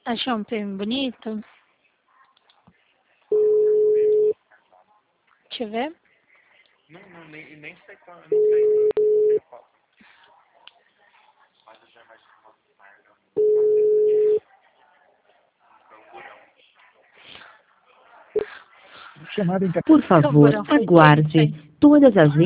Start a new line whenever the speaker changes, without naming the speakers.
Achou um prêmio bonito? Deixa eu ver.
Nem sei qual, não sei qual. Mas eu já imagino uma marca.
Por favor, aguarde. Todas as